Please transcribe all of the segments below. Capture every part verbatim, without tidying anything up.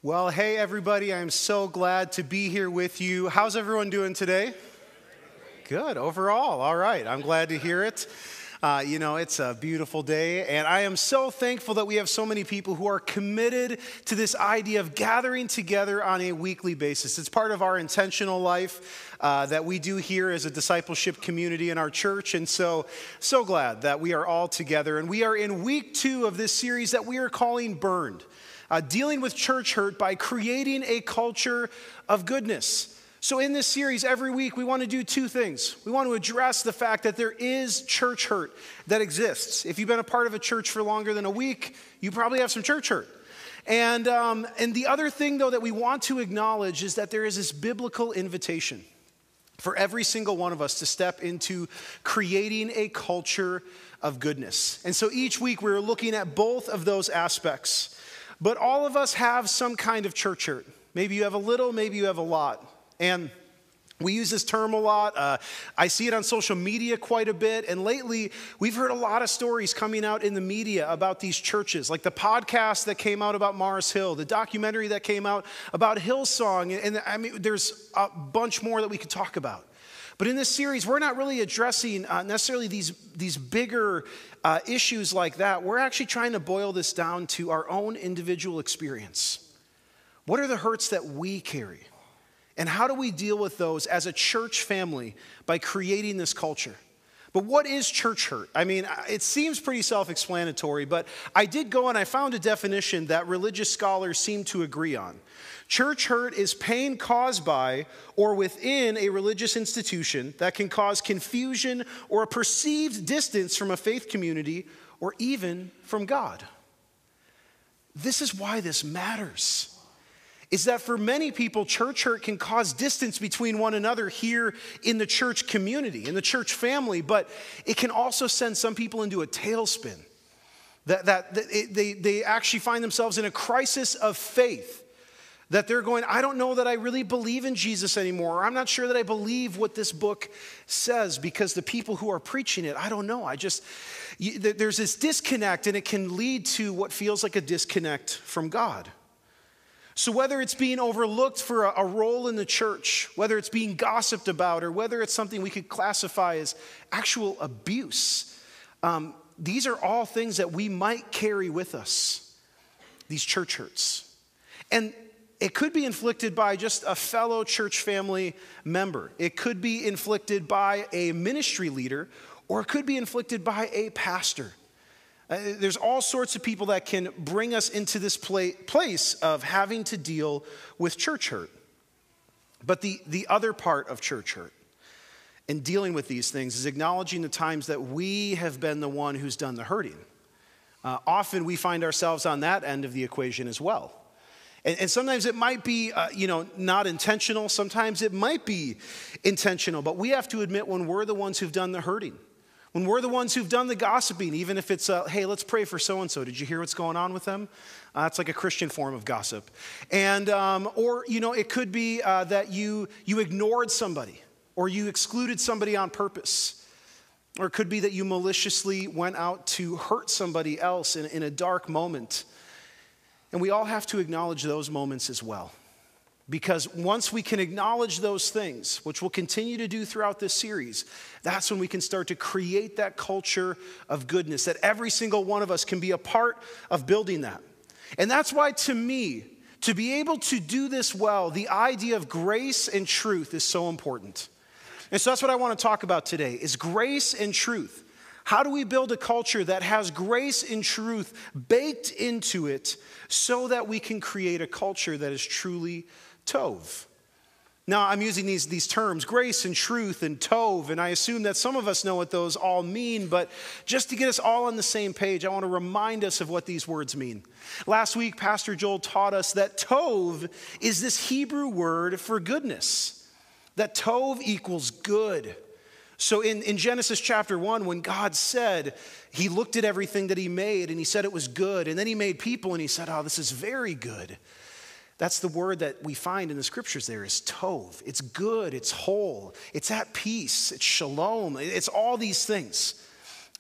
Well, hey everybody, I'm so glad to be here with you. How's everyone doing today? Good, overall. All right, I'm glad to hear it. Uh, you know, it's a beautiful day, and I am so thankful that we have so many people who are committed to this idea of gathering together on a weekly basis. It's part of our intentional life uh, that we do here as a discipleship community in our church, and so, so glad that we are all together. And we are in week two of this series that we are calling Burned. Uh, dealing with church hurt by creating a culture of goodness. So in this series, every week, we want to do two things. We want to address the fact that there is church hurt that exists. If you've been a part of a church for longer than a week, you probably have some church hurt. And, um, and the other thing, though, that we want to acknowledge is that there is this biblical invitation for every single one of us to step into creating a culture of goodness. And so each week, we're looking at both of those aspects. But all of us have some kind of church hurt. Maybe you have a little, maybe you have a lot. And we use this term a lot. Uh, I see it on social media quite a bit. And lately, we've heard a lot of stories coming out in the media about these churches, like the podcast that came out about Mars Hill, the documentary that came out about Hillsong. And, and I mean, there's a bunch more that we could talk about. But in this series, we're not really addressing uh, necessarily these, these bigger uh, issues like that. We're actually trying to boil this down to our own individual experience. What are the hurts that we carry? And how do we deal with those as a church family by creating this culture? But what is church hurt? I mean, it seems pretty self-explanatory, but I did go and I found a definition that religious scholars seem to agree on. Church hurt is pain caused by or within a religious institution that can cause confusion or a perceived distance from a faith community or even from God. This is why this matters. Is that for many people, church hurt can cause distance between one another here in the church community, in the church family, but it can also send some people into a tailspin. That, that, that it, they, they actually find themselves in a crisis of faith. That they're going, I don't know that I really believe in Jesus anymore. Or I'm not sure that I believe what this book says because the people who are preaching it, I don't know. I just, you, there's this disconnect and it can lead to what feels like a disconnect from God. So whether it's being overlooked for a, a role in the church, whether it's being gossiped about, or whether it's something we could classify as actual abuse, um, these are all things that we might carry with us, these church hurts. And it could be inflicted by just a fellow church family member. It could be inflicted by a ministry leader, or it could be inflicted by a pastor. Uh, there's all sorts of people that can bring us into this pla- place of having to deal with church hurt. But the, the other part of church hurt and dealing with these things is acknowledging the times that we have been the one who's done the hurting. Uh, often we find ourselves on that end of the equation as well. And, and sometimes it might be, uh, you know, not intentional. Sometimes it might be intentional. But we have to admit when we're the ones who've done the hurting. When we're the ones who've done the gossiping, even if it's, uh, hey, let's pray for so-and-so. Did you hear what's going on with them? Uh, it's like a Christian form of gossip. And, um, or, you know, it could be uh, that you, you ignored somebody or you excluded somebody on purpose. Or it could be that you maliciously went out to hurt somebody else in, in a dark moment. And we all have to acknowledge those moments as well. Because once we can acknowledge those things, which we'll continue to do throughout this series, that's when we can start to create that culture of goodness, that every single one of us can be a part of building that. And that's why, to me, to be able to do this well, the idea of grace and truth is so important. And so that's what I want to talk about today, is grace and truth. How do we build a culture that has grace and truth baked into it so that we can create a culture that is truly Tov? Now, I'm using these, these terms, grace and truth and Tov, and I assume that some of us know what those all mean, but just to get us all on the same page, I want to remind us of what these words mean. Last week, Pastor Joel taught us that Tov is this Hebrew word for goodness, that Tov equals good. So in, in Genesis chapter one, when God said, he looked at everything that he made and he said it was good, and then he made people and he said, oh, this is very good. That's the word that we find in the scriptures there is tov. It's good, it's whole, it's at peace, it's shalom, it's all these things.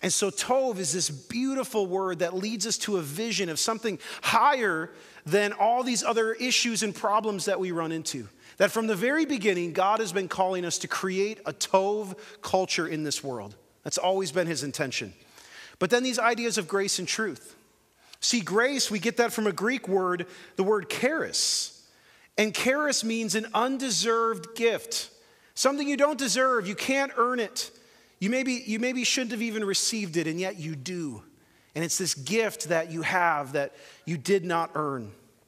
And so tov is this beautiful word that leads us to a vision of something higher than all these other issues and problems that we run into. That from the very beginning, God has been calling us to create a tov culture in this world. That's always been his intention. But then these ideas of grace and truth. See, grace, we get that from a Greek word, the word charis. And charis means an undeserved gift. Something you don't deserve, you can't earn it. You maybe, you maybe shouldn't have even received it, and yet you do. And it's this gift that you have that you did not earn.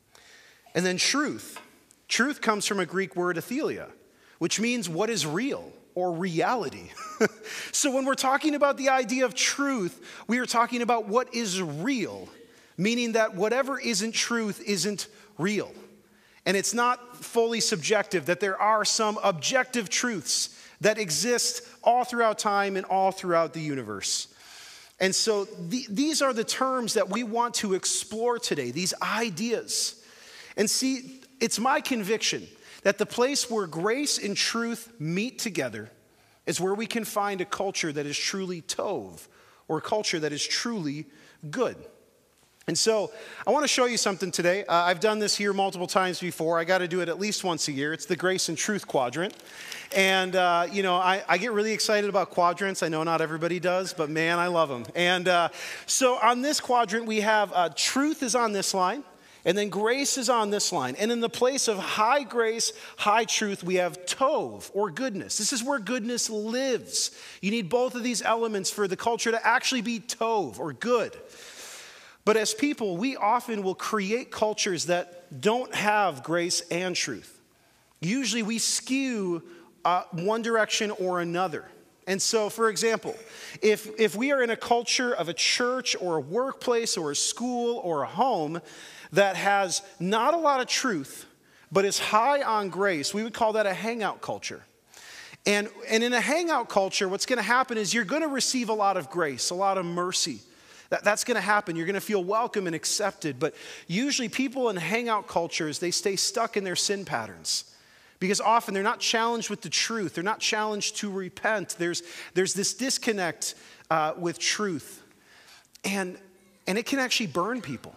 And then truth. Truth comes from a Greek word, athelia, which means what is real or reality. So when we're talking about the idea of truth, we are talking about what is real, meaning that whatever isn't truth isn't real. And it's not fully subjective, that there are some objective truths that exist all throughout time and all throughout the universe. And so the, these are the terms that we want to explore today, these ideas. And see, it's my conviction that the place where grace and truth meet together is where we can find a culture that is truly tov, or a culture that is truly good. And so I want to show you something today. Uh, I've done this here multiple times before. I got to do it at least once a year. It's the Grace and Truth Quadrant. And, uh, you know, I, I get really excited about quadrants. I know not everybody does, but man, I love them. And uh, so on this quadrant, we have uh, truth is on this line, and then grace is on this line. And in the place of high grace, high truth, we have tov, or goodness. This is where goodness lives. You need both of these elements for the culture to actually be tov, or good. But as people, we often will create cultures that don't have grace and truth. Usually we skew uh, one direction or another. And so, for example, if, if we are in a culture of a church or a workplace or a school or a home that has not a lot of truth, but is high on grace, we would call that a hangout culture. And, and in a hangout culture, what's going to happen is you're going to receive a lot of grace, a lot of mercy. That, that's going to happen. You're going to feel welcome and accepted. But usually people in hangout cultures, they stay stuck in their sin patterns. Because often they're not challenged with the truth. They're not challenged to repent. There's, there's this disconnect uh, with truth. And, and it can actually burn people.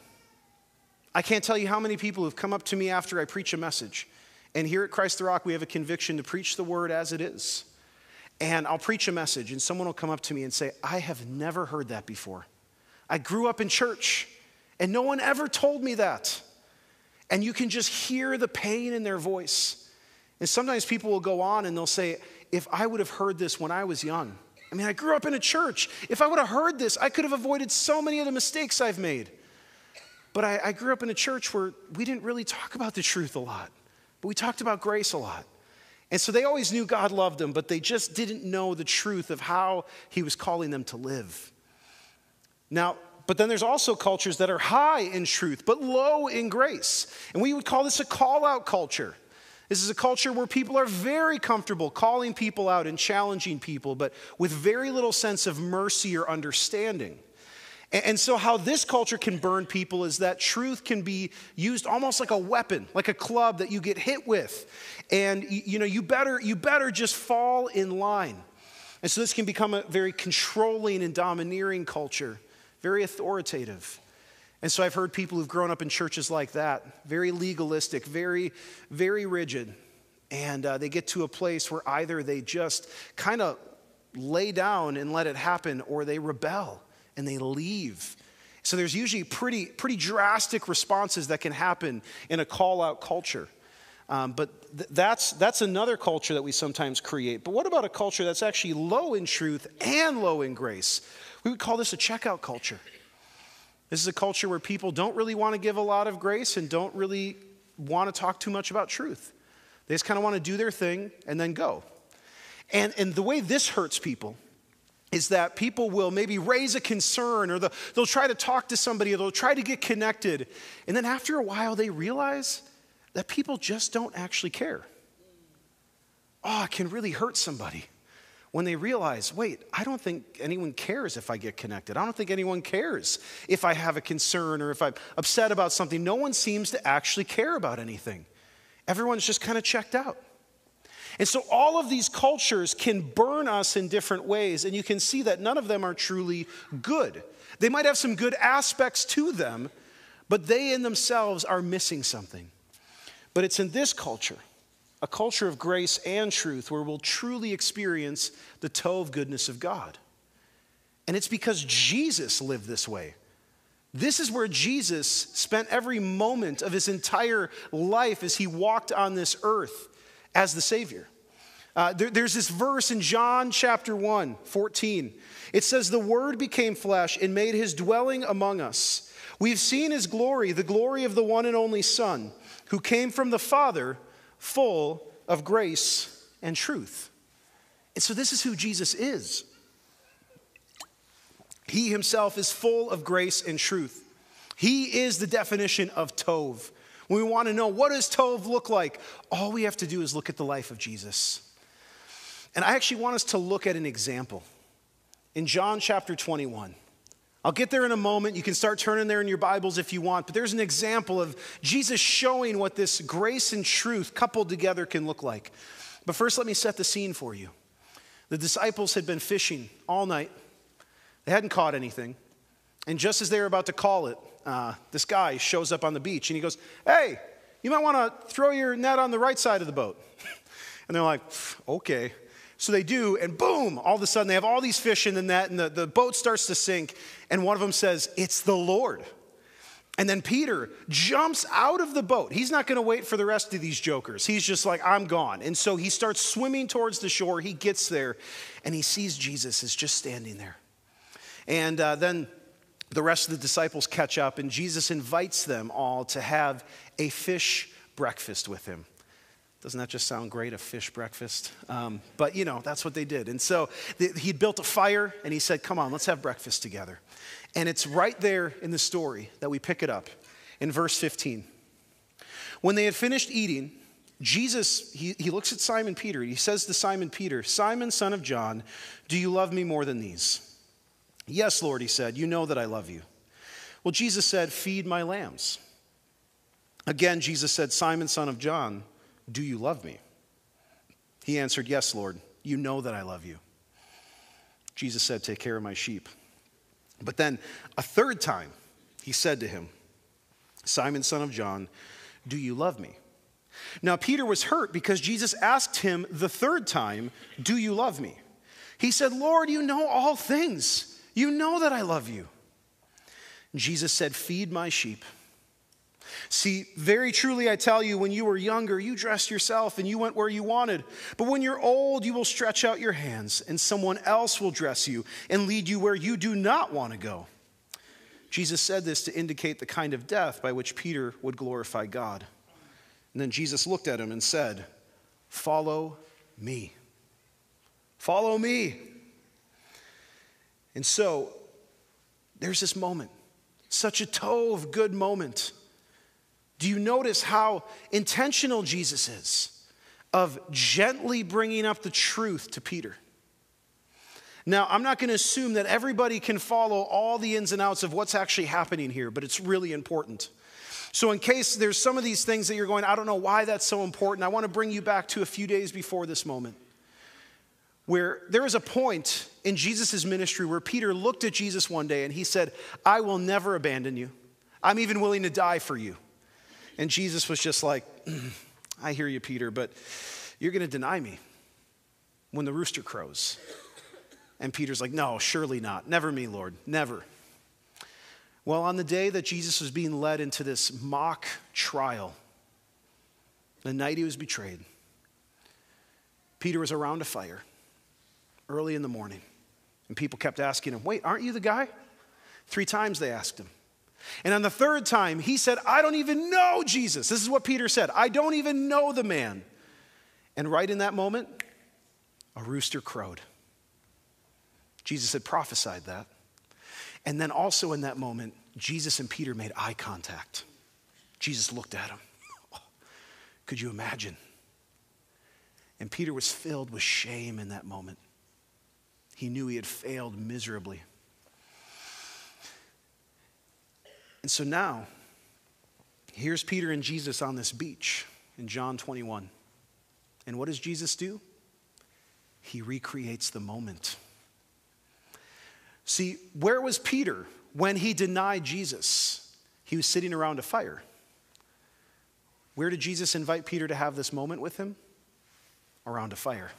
I can't tell you how many people have come up to me after I preach a message. And here at Christ the Rock, we have a conviction to preach the word as it is. And I'll preach a message, and someone will come up to me and say, I have never heard that before. I grew up in church, and no one ever told me that. And you can just hear the pain in their voice. And sometimes people will go on and they'll say, if I would have heard this when I was young, I mean, I grew up in a church. If I would have heard this, I could have avoided so many of the mistakes I've made. But I, I grew up in a church where we didn't really talk about the truth a lot, but we talked about grace a lot. And so they always knew God loved them, but they just didn't know the truth of how he was calling them to live. Now, but then there's also cultures that are high in truth, but low in grace. And we would call this a call-out culture. This is a culture where people are very comfortable calling people out and challenging people, but with very little sense of mercy or understanding. And so how this culture can burn people is that truth can be used almost like a weapon, like a club that you get hit with. And you know, you better, you better just fall in line. And so this can become a very controlling and domineering culture. Very authoritative. And so I've heard people who've grown up in churches like that, very legalistic, very, very rigid. And uh, they get to a place where either they just kind of lay down and let it happen, or they rebel and they leave. So there's usually pretty, pretty drastic responses that can happen in a call-out culture. Um, but th- that's, that's another culture that we sometimes create. But what about a culture that's actually low in truth and low in grace? We would call this a checkout culture. This is a culture where people don't really want to give a lot of grace and don't really want to talk too much about truth. They just kind of want to do their thing and then go. And, and the way this hurts people is that people will maybe raise a concern, or the, they'll try to talk to somebody, or they'll try to get connected. And then after a while, they realize that people just don't actually care. Oh, it can really hurt somebody when they realize, wait, I don't think anyone cares if I get connected. I don't think anyone cares if I have a concern or if I'm upset about something. No one seems to actually care about anything. Everyone's just kind of checked out. And so all of these cultures can burn us in different ways, and you can see that none of them are truly good. They might have some good aspects to them, but they in themselves are missing something. But it's in this culture, a culture of grace and truth, where we'll truly experience the Tov goodness of God. And it's because Jesus lived this way. This is where Jesus spent every moment of his entire life as he walked on this earth as the Savior. Uh, there, there's this verse in John chapter one, fourteen. It says, "The Word became flesh and made his dwelling among us. We've seen his glory, the glory of the one and only Son, who came from the Father, full of grace and truth." And so this is who Jesus is. He himself is full of grace and truth. He is the definition of Tov. When we want to know what does Tov look like, all we have to do is look at the life of Jesus. And I actually want us to look at an example in John chapter twenty-one. I'll get there in a moment. You can start turning there in your Bibles if you want. But there's an example of Jesus showing what this grace and truth coupled together can look like. But first, let me set the scene for you. The disciples had been fishing all night. They hadn't caught anything. And just as they were about to call it, uh, this guy shows up on the beach and he goes, "Hey, you might want to throw your net on the right side of the boat." And they're like, "Okay." So they do, and boom, all of a sudden they have all these fish in the net, and the, the boat starts to sink, and one of them says, "It's the Lord." And then Peter jumps out of the boat. He's not going to wait for the rest of these jokers. He's just like, "I'm gone." And so he starts swimming towards the shore. He gets there, and he sees Jesus is just standing there. And uh, then the rest of the disciples catch up, and Jesus invites them all to have a fish breakfast with him. Doesn't that just sound great, a fish breakfast? Um, but, you know, that's what they did. And so th- he'd built a fire, and he said, "Come on, let's have breakfast together." And it's right there in the story that we pick it up in verse fifteen. When they had finished eating, Jesus, he, he looks at Simon Peter, and he says to Simon Peter, "Simon, son of John, do you love me more than these?" "Yes, Lord," he said, "you know that I love you." Well, Jesus said, "Feed my lambs." Again, Jesus said, "Simon, son of John, do you love me?" He answered, "Yes, Lord, you know that I love you." Jesus said, "Take care of my sheep." But then a third time, he said to him, "Simon, son of John, do you love me?" Now, Peter was hurt because Jesus asked him the third time, "Do you love me?" He said, "Lord, you know all things. You know that I love you." Jesus said, "Feed my sheep. See, very truly I tell you, when you were younger, you dressed yourself and you went where you wanted. But when you're old, you will stretch out your hands, and someone else will dress you and lead you where you do not want to go." Jesus said this to indicate the kind of death by which Peter would glorify God. And then Jesus looked at him and said, "Follow me. Follow me." And so there's this moment, such a Tov, good moment. Do you notice how intentional Jesus is of gently bringing up the truth to Peter? Now, I'm not going to assume that everybody can follow all the ins and outs of what's actually happening here, but it's really important. So in case there's some of these things that you're going, "I don't know why that's so important," I want to bring you back to a few days before this moment, where there was a point in Jesus' ministry where Peter looked at Jesus one day and he said, "I will never abandon you. I'm even willing to die for you." And Jesus was just like, "I hear you, Peter, but you're going to deny me when the rooster crows." And Peter's like, "No, surely not. Never me, Lord, never." Well, on the day that Jesus was being led into this mock trial, the night he was betrayed, Peter was around a fire early in the morning, and people kept asking him, "Wait, aren't you the guy?" Three times they asked him. And on the third time, he said, "I don't even know Jesus." This is what Peter said. "I don't even know the man." And right in that moment, a rooster crowed. Jesus had prophesied that. And then also in that moment, Jesus and Peter made eye contact. Jesus looked at him. Oh, could you imagine? And Peter was filled with shame in that moment. He knew he had failed miserably. And so now, here's Peter and Jesus on this beach in John twenty-one. And what does Jesus do? He recreates the moment. See, where was Peter when he denied Jesus? He was sitting around a fire. Where did Jesus invite Peter to have this moment with him? Around a fire.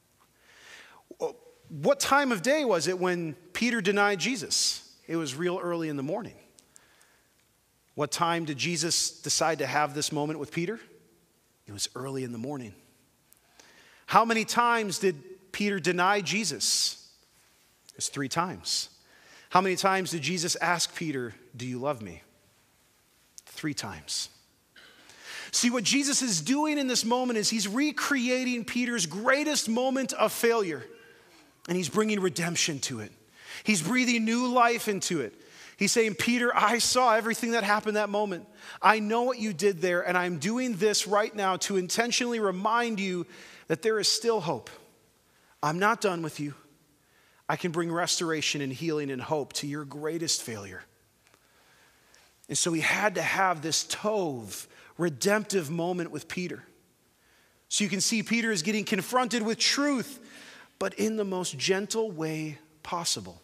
What time of day was it when Peter denied Jesus? It was real early in the morning. What time did Jesus decide to have this moment with Peter? It was early in the morning. How many times did Peter deny Jesus? It was three times. How many times did Jesus ask Peter, do you love me? Three times. See, what Jesus is doing in this moment is he's recreating Peter's greatest moment of failure, and he's bringing redemption to it. He's breathing new life into it. He's saying, Peter, I saw everything that happened that moment. I know what you did there, and I'm doing this right now to intentionally remind you that there is still hope. I'm not done with you. I can bring restoration and healing and hope to your greatest failure. And so he had to have this tov, redemptive moment with Peter. So you can see Peter is getting confronted with truth, but in the most gentle way possible.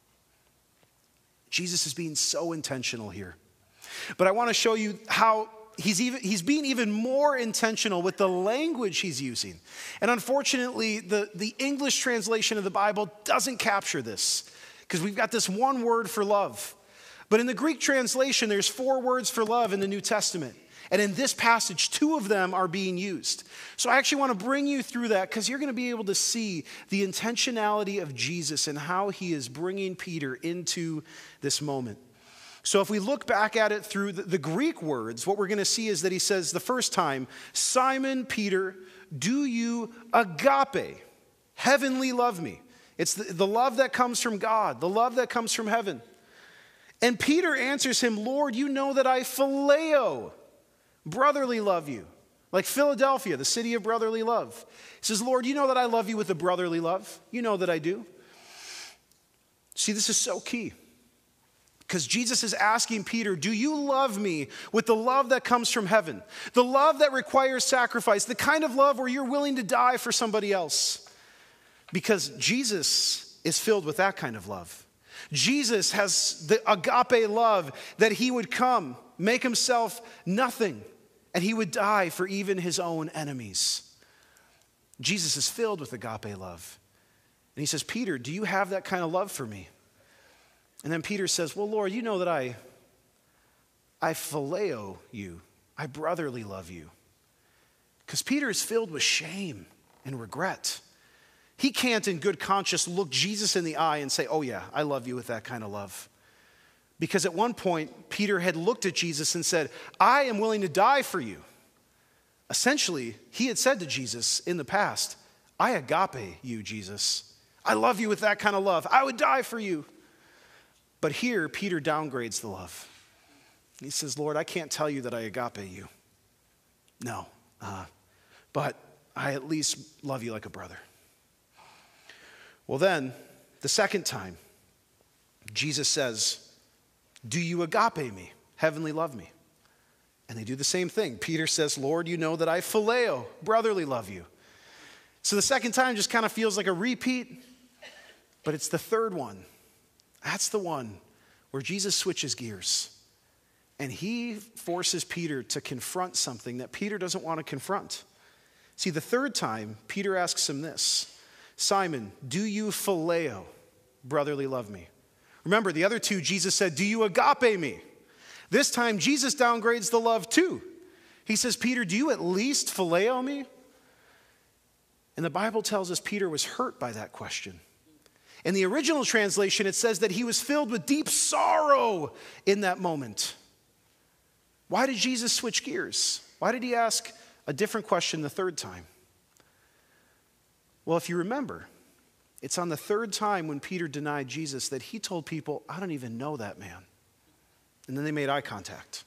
Jesus is being so intentional here. But I want to show you how he's even he's being even more intentional with the language he's using. And unfortunately, the, the English translation of the Bible doesn't capture this, because we've got this one word for love. But in the Greek translation, there's four words for love in the New Testament. And in this passage, two of them are being used. So I actually want to bring you through that, because you're going to be able to see the intentionality of Jesus and how he is bringing Peter into this moment. So if we look back at it through the, the Greek words, what we're going to see is that he says the first time, Simon Peter, do you agape, heavenly love me? It's the, the love that comes from God, the love that comes from heaven. And Peter answers him, Lord, you know that I phileo, brotherly love you. Like Philadelphia, the city of brotherly love. He says, Lord, you know that I love you with a brotherly love. You know that I do. See, this is so key. Because Jesus is asking Peter, do you love me with the love that comes from heaven? The love that requires sacrifice. The kind of love where you're willing to die for somebody else. Because Jesus is filled with that kind of love. Jesus has the agape love that he would come, make himself nothing, and he would die for even his own enemies. Jesus is filled with agape love. And he says, Peter, do you have that kind of love for me? And then Peter says, well, Lord, you know that I, I phileo you. I brotherly love you. Because Peter is filled with shame and regret. He can't in good conscience look Jesus in the eye and say, oh yeah, I love you with that kind of love. Because at one point, Peter had looked at Jesus and said, I am willing to die for you. Essentially, he had said to Jesus in the past, I agape you, Jesus. I love you with that kind of love. I would die for you. But here, Peter downgrades the love. He says, Lord, I can't tell you that I agape you. No, uh, but I at least love you like a brother. Well then, the second time, Jesus says, do you agape me, heavenly love me? And they do the same thing. Peter says, Lord, you know that I phileo, brotherly love you. So the second time just kind of feels like a repeat, but it's the third one. That's the one where Jesus switches gears. And he forces Peter to confront something that Peter doesn't want to confront. See, the third time, Peter asks him this, Simon, do you phileo, brotherly love me? Remember, the other two, Jesus said, do you agape me? This time, Jesus downgrades the love too. He says, Peter, do you at least phileo me? And the Bible tells us Peter was hurt by that question. In the original translation, it says that he was filled with deep sorrow in that moment. Why did Jesus switch gears? Why did he ask a different question the third time? Well, if you remember, it's on the third time when Peter denied Jesus that he told people, I don't even know that man. And then they made eye contact.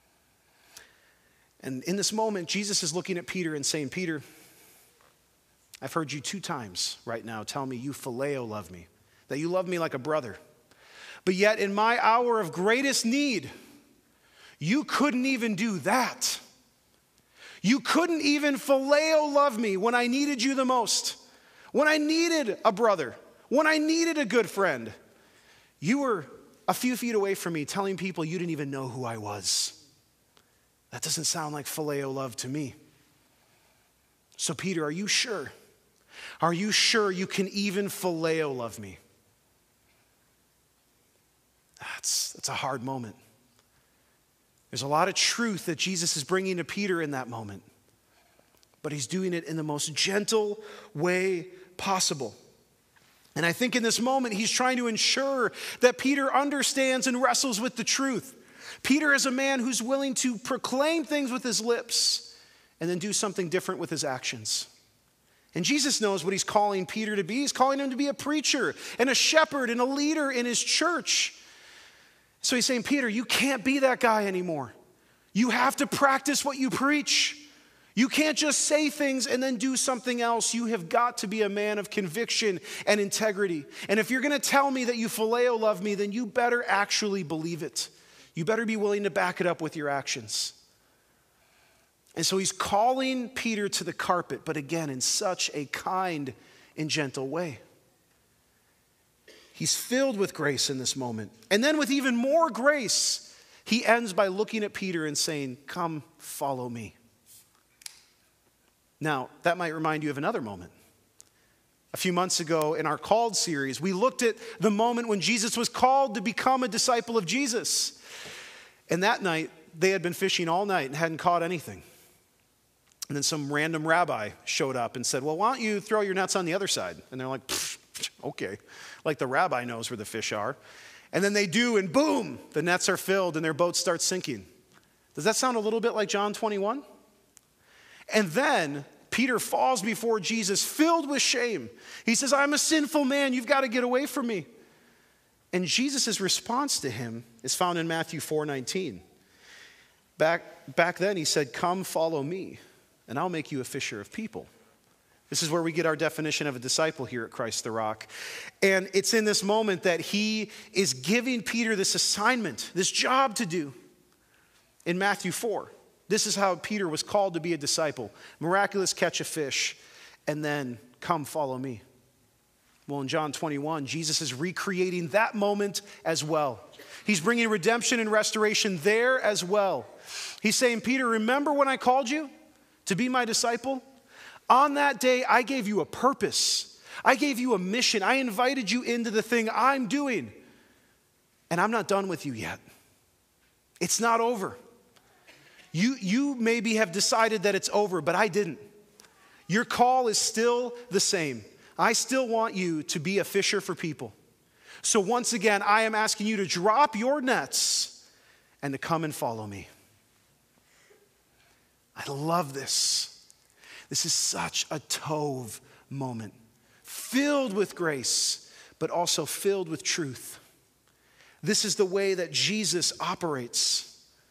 And in this moment, Jesus is looking at Peter and saying, Peter, I've heard you two times right now tell me you phileo love me, that you love me like a brother. But yet in my hour of greatest need, you couldn't even do that. You couldn't even phileo love me when I needed you the most, when I needed a brother, when I needed a good friend. You were a few feet away from me telling people you didn't even know who I was. That doesn't sound like phileo love to me. So Peter, are you sure? Are you sure you can even phileo love me? That's, that's a hard moment. There's a lot of truth that Jesus is bringing to Peter in that moment, but he's doing it in the most gentle way possible. And I think in this moment, he's trying to ensure that Peter understands and wrestles with the truth. Peter is a man who's willing to proclaim things with his lips and then do something different with his actions. And Jesus knows what he's calling Peter to be. He's calling him to be a preacher and a shepherd and a leader in his church. So he's saying, Peter, you can't be that guy anymore. You have to practice what you preach. You can't just say things and then do something else. You have got to be a man of conviction and integrity. And if you're going to tell me that you phileo love me, then you better actually believe it. You better be willing to back it up with your actions. And so he's calling Peter to the carpet, but again, in such a kind and gentle way. He's filled with grace in this moment. And then with even more grace, he ends by looking at Peter and saying, come, follow me. Now, that might remind you of another moment. A few months ago in our Called series, we looked at the moment when Jesus was called to become a disciple of Jesus. And that night, they had been fishing all night and hadn't caught anything. And then some random rabbi showed up and said, well, why don't you throw your nets on the other side? And they're like, okay. Like the rabbi knows where the fish are. And then they do, and boom, the nets are filled and their boat starts sinking. Does that sound a little bit like John twenty-one? And then Peter falls before Jesus, filled with shame. He says, I'm a sinful man. You've got to get away from me. And Jesus' response to him is found in Matthew four nineteen. Back, back then he said, come follow me, and I'll make you a fisher of people. This is where we get our definition of a disciple here at Christ the Rock. And it's in this moment that he is giving Peter this assignment, this job to do in Matthew four. This is how Peter was called to be a disciple. Miraculous catch of fish, and then come follow me. Well, in John twenty-one, Jesus is recreating that moment as well. He's bringing redemption and restoration there as well. He's saying, Peter, remember when I called you to be my disciple? On that day, I gave you a purpose. I gave you a mission. I invited you into the thing I'm doing. And I'm not done with you yet. It's not over. You, you maybe have decided that it's over, but I didn't. Your call is still the same. I still want you to be a fisher for people. So once again, I am asking you to drop your nets and to come and follow me. I love this. This is such a Tov moment, filled with grace, but also filled with truth. This is the way that Jesus operates.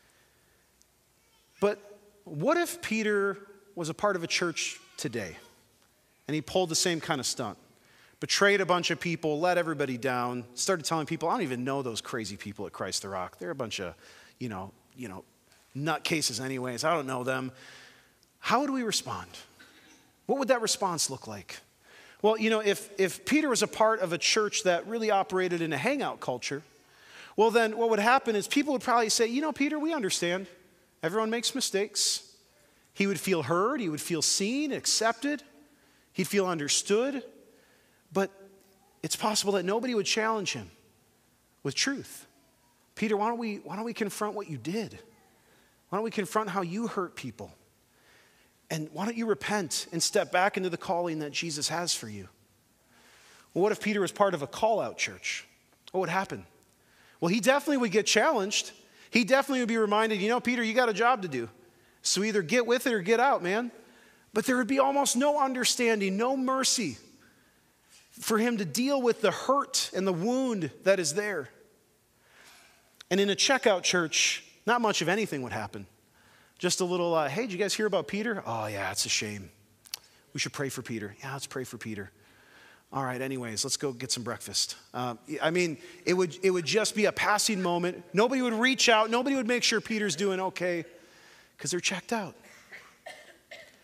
But what if Peter was a part of a church today and he pulled the same kind of stunt? Betrayed a bunch of people, let everybody down, started telling people, I don't even know those crazy people at Christ the Rock. They're a bunch of, you know, you know, nutcases anyways. I don't know them. How would we respond? What would that response look like? Well, you know, if, if Peter was a part of a church that really operated in a hangout culture, well, then what would happen is people would probably say, you know, Peter, we understand. Everyone makes mistakes. He would feel heard. He would feel seen, accepted. He'd feel understood. But it's possible that nobody would challenge him with truth. Peter, why don't we, why don't we confront what you did? Why don't we confront how you hurt people? And why don't you repent and step back into the calling that Jesus has for you? Well, what if Peter was part of a call-out church? What would happen? Well, he definitely would get challenged. He definitely would be reminded, you know, Peter, you got a job to do. So either get with it or get out, man. But there would be almost no understanding, no mercy for him to deal with the hurt and the wound that is there. And in a checkout church, not much of anything would happen. Just a little, uh, hey, did you guys hear about Peter? Oh, yeah, it's a shame. We should pray for Peter. Yeah, let's pray for Peter. All right, anyways, let's go get some breakfast. Uh, I mean, it would, it would just be a passing moment. Nobody would reach out. Nobody would make sure Peter's doing okay because they're checked out.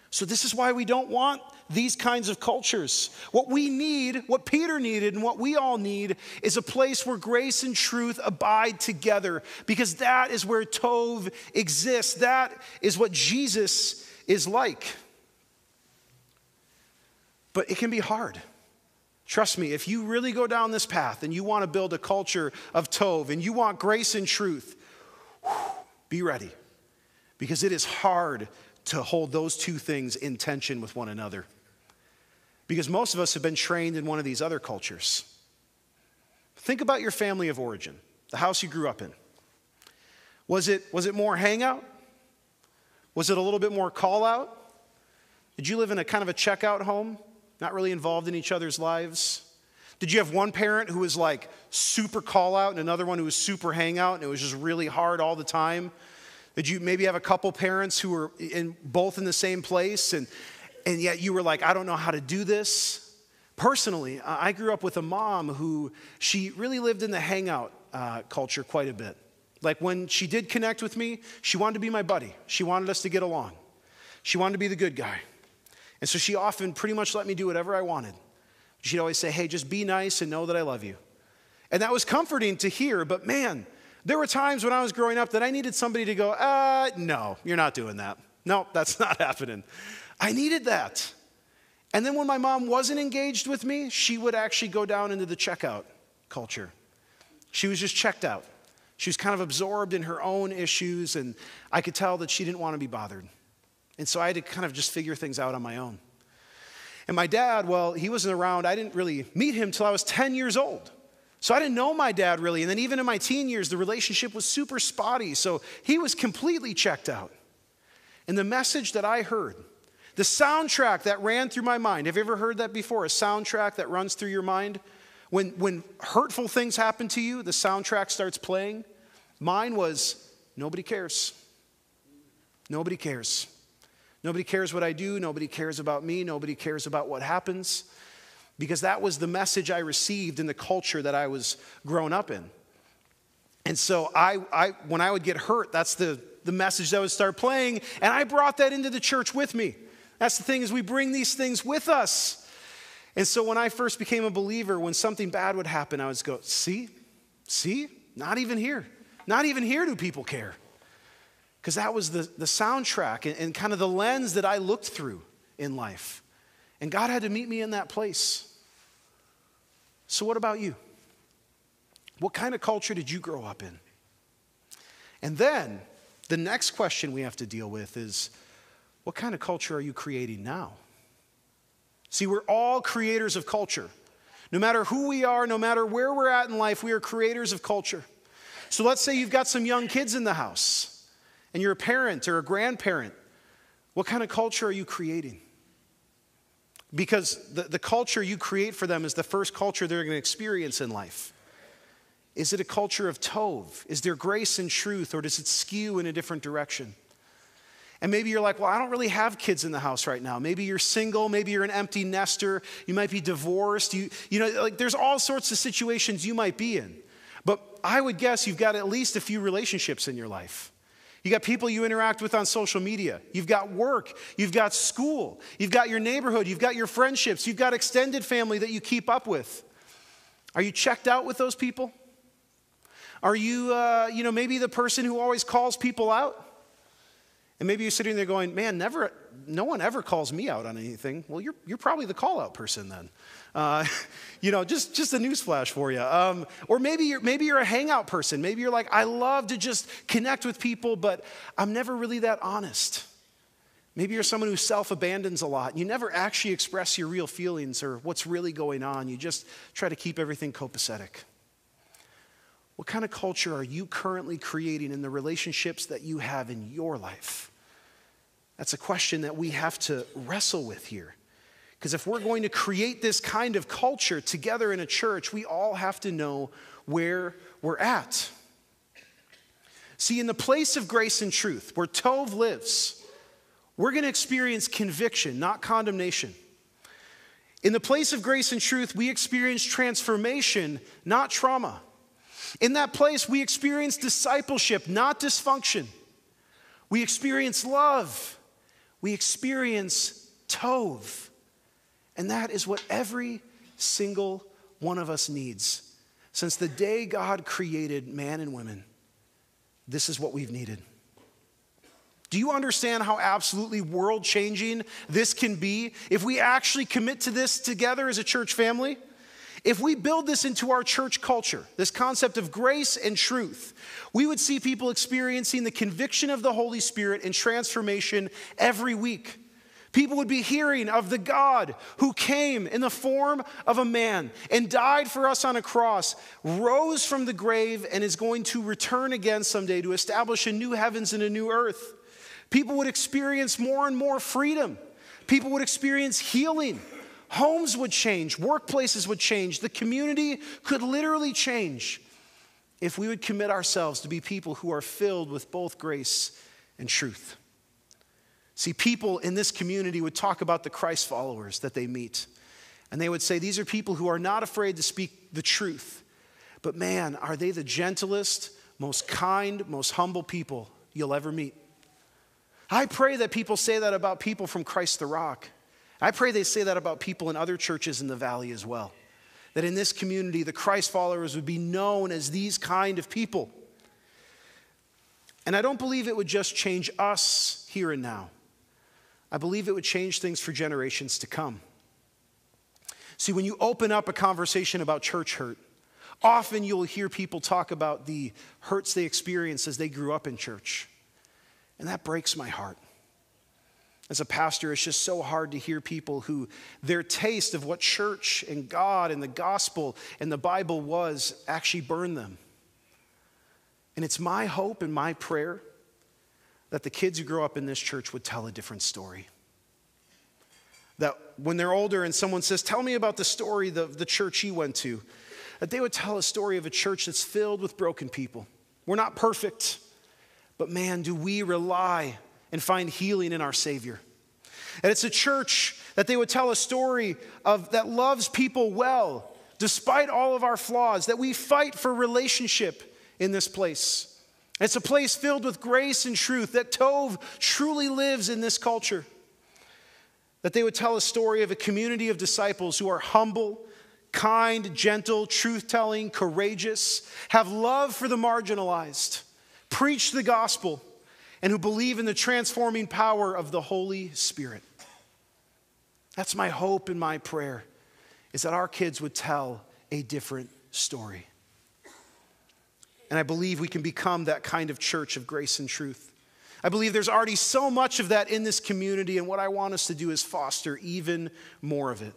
So this is why we don't want these kinds of cultures. What we need, what Peter needed and what we all need is a place where grace and truth abide together, because that is where Tov exists. That is what Jesus is like. But it can be hard. Trust me, if you really go down this path and you want to build a culture of Tov and you want grace and truth, whew, be ready, because it is hard to hold those two things in tension with one another. Because most of us have been trained in one of these other cultures. Think about your family of origin, the house you grew up in. Was it, was it more hangout? Was it a little bit more call out? Did you live in a kind of a checkout home, not really involved in each other's lives? Did you have one parent who was like super call out and another one who was super hangout and it was just really hard all the time? Did you maybe have a couple parents who were in both in the same place and, and yet you were like, I don't know how to do this? Personally, I grew up with a mom who, she really lived in the hangout uh, culture quite a bit. Like when she did connect with me, she wanted to be my buddy. She wanted us to get along. She wanted to be the good guy. And so she often pretty much let me do whatever I wanted. She'd always say, hey, just be nice and know that I love you. And that was comforting to hear, but man, there were times when I was growing up that I needed somebody to go, uh, no, you're not doing that. No, that's not happening. I needed that. And then when my mom wasn't engaged with me, she would actually go down into the checkout culture. She was just checked out. She was kind of absorbed in her own issues, and I could tell that she didn't want to be bothered. And so I had to kind of just figure things out on my own. And my dad, well, he wasn't around. I didn't really meet him till I was ten years old. So I didn't know my dad really. And then even in my teen years, the relationship was super spotty. So he was completely checked out. And the message that I heard, the soundtrack that ran through my mind, have you ever heard that before? A soundtrack that runs through your mind? When, when hurtful things happen to you, the soundtrack starts playing. Mine was, nobody cares. Nobody cares. Nobody cares what I do. Nobody cares about me. Nobody cares about what happens. Because that was the message I received in the culture that I was grown up in. And so I, I when I would get hurt, that's the, the message that would start playing. And I brought that into the church with me. That's the thing, is we bring these things with us. And so when I first became a believer, when something bad would happen, I would go, see, see, not even here. Not even here do people care. Because that was the, the soundtrack and, and kind of the lens that I looked through in life. And God had to meet me in that place. So what about you? What kind of culture did you grow up in? And then the next question we have to deal with is, what kind of culture are you creating now? See, we're all creators of culture. No matter who we are, no matter where we're at in life, we are creators of culture. So let's say you've got some young kids in the house and you're a parent or a grandparent. What kind of culture are you creating? Because the, the culture you create for them is the first culture they're going to experience in life. Is it a culture of Tov? Is there grace and truth, or does it skew in a different direction? And maybe you're like, well, I don't really have kids in the house right now. Maybe you're single. Maybe you're an empty nester. You might be divorced. You, you know, like there's all sorts of situations you might be in. But I would guess you've got at least a few relationships in your life. You got people you interact with on social media. You've got work. You've got school. You've got your neighborhood. You've got your friendships. You've got extended family that you keep up with. Are you checked out with those people? Are you, uh, you know, maybe the person who always calls people out? And maybe you're sitting there going, man, never, no one ever calls me out on anything. Well, you're, you're probably the call-out person then. Uh, you know, just, just a newsflash for you. Um, or maybe you're, maybe you're a hangout person. Maybe you're like, I love to just connect with people, but I'm never really that honest. Maybe you're someone who self-abandons a lot. You never actually express your real feelings or what's really going on. You just try to keep everything copacetic. What kind of culture are you currently creating in the relationships that you have in your life? That's a question that we have to wrestle with here. Because if we're going to create this kind of culture together in a church, we all have to know where we're at. See, in the place of grace and truth, where Tov lives, we're going to experience conviction, not condemnation. In the place of grace and truth, we experience transformation, not trauma. In that place, we experience discipleship, not dysfunction. We experience love. We experience tov. And that is what every single one of us needs. Since the day God created man and women, this is what we've needed. Do you understand how absolutely world-changing this can be if we actually commit to this together as a church family? If we build this into our church culture, this concept of grace and truth, we would see people experiencing the conviction of the Holy Spirit and transformation every week. People would be hearing of the God who came in the form of a man and died for us on a cross, rose from the grave, and is going to return again someday to establish a new heavens and a new earth. People would experience more and more freedom. People would experience healing. Homes would change. Workplaces would change. The community could literally change if we would commit ourselves to be people who are filled with both grace and truth. See, people in this community would talk about the Christ followers that they meet. And they would say, these are people who are not afraid to speak the truth. But man, are they the gentlest, most kind, most humble people you'll ever meet. I pray that people say that about people from Christ the Rock. I pray they say that about people in other churches in the valley as well. That in this community, the Christ followers would be known as these kind of people. And I don't believe it would just change us here and now. I believe it would change things for generations to come. See, when you open up a conversation about church hurt, often you'll hear people talk about the hurts they experienced as they grew up in church. And that breaks my heart. As a pastor, it's just so hard to hear people who their taste of what church and God and the gospel and the Bible was actually burned them. And it's my hope and my prayer that the kids who grow up in this church would tell a different story. That when they're older and someone says, tell me about the story of the, the church you went to, that they would tell a story of a church that's filled with broken people. We're not perfect, but man, do we rely and find healing in our Savior. And it's a church that they would tell a story of that loves people well, despite all of our flaws, that we fight for relationship in this place. It's a place filled with grace and truth, that Tov truly lives in this culture. That they would tell a story of a community of disciples who are humble, kind, gentle, truth-telling, courageous, have love for the marginalized, preach the gospel, and who believe in the transforming power of the Holy Spirit. That's my hope and my prayer, is that our kids would tell a different story. And I believe we can become that kind of church of grace and truth. I believe there's already so much of that in this community, and what I want us to do is foster even more of it.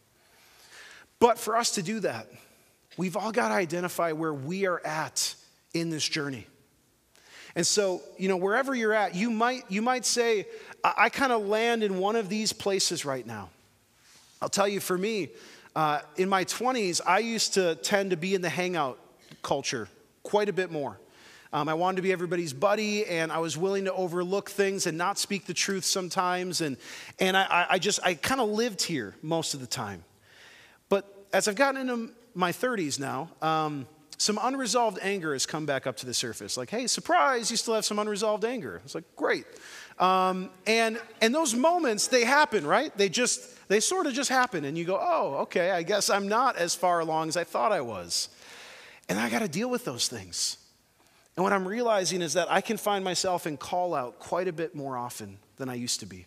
But for us to do that, we've all got to identify where we are at in this journey. And so, you know, wherever you're at, you might, you might say, I, I kind of land in one of these places right now. I'll tell you, for me, uh, in my twenties, I used to tend to be in the hangout culture quite a bit more. Um, I wanted to be everybody's buddy, and I was willing to overlook things and not speak the truth sometimes. And, and I, I just, I kind of lived here most of the time. But as I've gotten into my thirties now, um, some unresolved anger has come back up to the surface. Like, hey, surprise, you still have some unresolved anger. It's like, great. Um, and, and those moments, they happen, right? They just, they sort of just happen. And you go, oh, okay, I guess I'm not as far along as I thought I was. And I got to deal with those things. And what I'm realizing is that I can find myself in call out quite a bit more often than I used to be.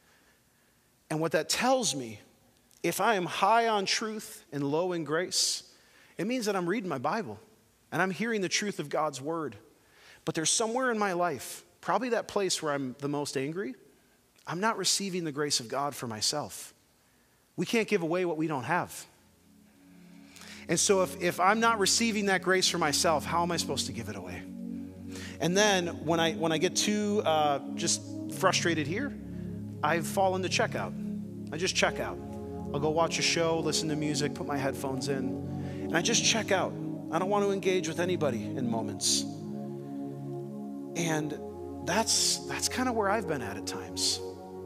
And what that tells me, if I am high on truth and low in grace, it means that I'm reading my Bible and I'm hearing the truth of God's word. But there's somewhere in my life, probably that place where I'm the most angry, I'm not receiving the grace of God for myself. We can't give away what we don't have. And so if, if I'm not receiving that grace for myself, how am I supposed to give it away? And then when I when I get too uh, just frustrated here, I fall into checkout. I just check out. I'll go watch a show, listen to music, put my headphones in, and I just check out. I don't want to engage with anybody in moments. And that's that's kind of where I've been at at times.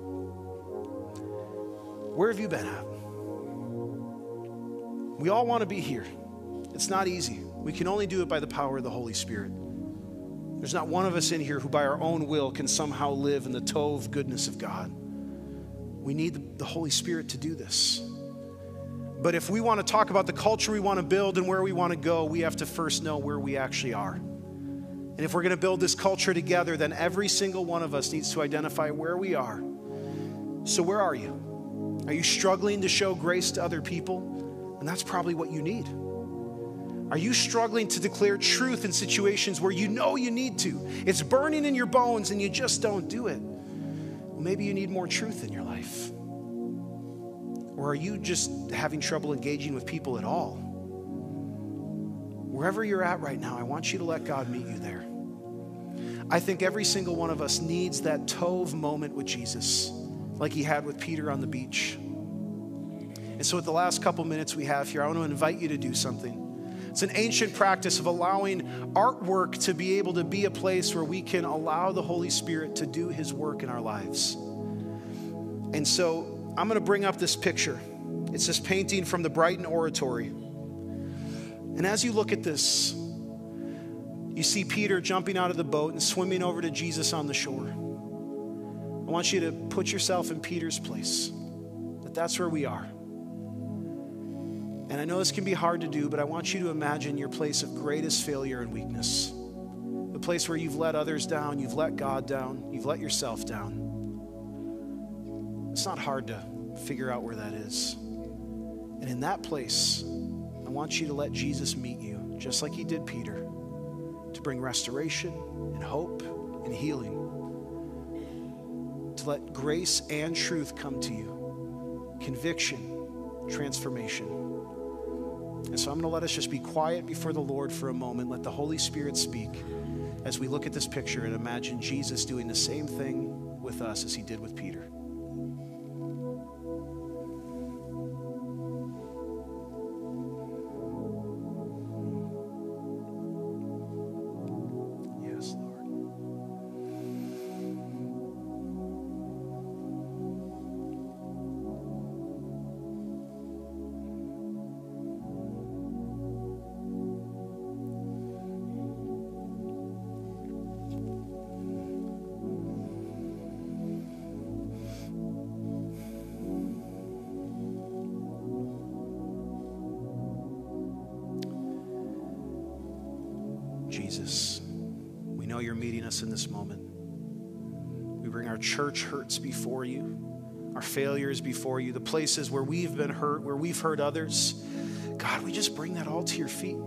Where have you been at? We all want to be here. It's not easy. We can only do it by the power of the Holy Spirit. There's not one of us in here who by our own will can somehow live in the tov goodness of God. We need the Holy Spirit to do this. But if we want to talk about the culture we want to build and where we want to go, we have to first know where we actually are. And if we're going to build this culture together, then every single one of us needs to identify where we are. So where are you? Are you struggling to show grace to other people? And that's probably what you need. Are you struggling to declare truth in situations where you know you need to? It's burning in your bones and you just don't do it. Well, maybe you need more truth in your life. Or are you just having trouble engaging with people at all? Wherever you're at right now, I want you to let God meet you there. I think every single one of us needs that tov moment with Jesus, like he had with Peter on the beach. And so with the last couple minutes we have here, I want to invite you to do something. It's an ancient practice of allowing artwork to be able to be a place where we can allow the Holy Spirit to do his work in our lives. And so I'm going to bring up this picture. It's this painting from the Brighton Oratory. And as you look at this, you see Peter jumping out of the boat and swimming over to Jesus on the shore. I want you to put yourself in Peter's place, that that's where we are. And I know this can be hard to do, but I want you to imagine your place of greatest failure and weakness. The place where you've let others down, you've let God down, you've let yourself down. It's not hard to figure out where that is. And in that place, I want you to let Jesus meet you, just like he did Peter, to bring restoration and hope and healing. To let grace and truth come to you. Conviction, transformation. And so I'm going to let us just be quiet before the Lord for a moment. Let the Holy Spirit speak as we look at this picture and imagine Jesus doing the same thing with us as he did with Peter. Yes, Lord. Jesus, we know you're meeting us in this moment. We bring our church hurts before you, our failures before you, the places where we've been hurt, where we've hurt others. God, we just bring that all to your feet.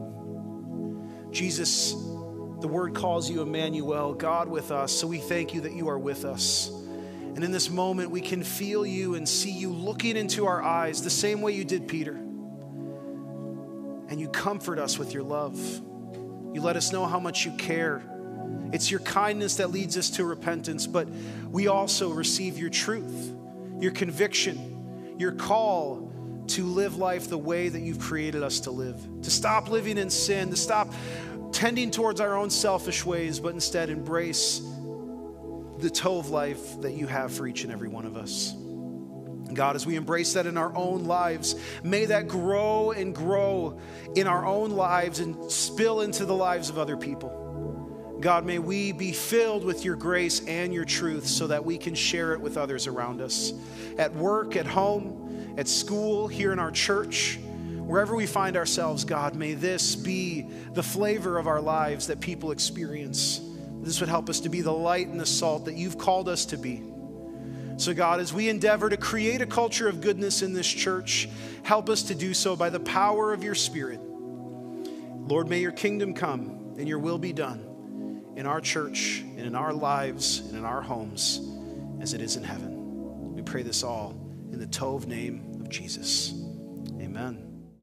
Jesus, the word calls you Emmanuel, God with us, so we thank you that you are with us. And in this moment, we can feel you and see you looking into our eyes the same way you did Peter. And you comfort us with your love. You let us know how much you care. It's your kindness that leads us to repentance, but we also receive your truth, your conviction, your call to live life the way that you've created us to live, to stop living in sin, to stop tending towards our own selfish ways, but instead embrace the tov life that you have for each and every one of us. God, as we embrace that in our own lives, may that grow and grow in our own lives and spill into the lives of other people. God, may we be filled with your grace and your truth so that we can share it with others around us. At work, at home, at school, here in our church, wherever we find ourselves, God, may this be the flavor of our lives that people experience. This would help us to be the light and the salt that you've called us to be. So God, as we endeavor to create a culture of goodness in this church, help us to do so by the power of your Spirit. Lord, may your kingdom come and your will be done in our church and in our lives and in our homes as it is in heaven. We pray this all in the Tov name of Jesus. Amen.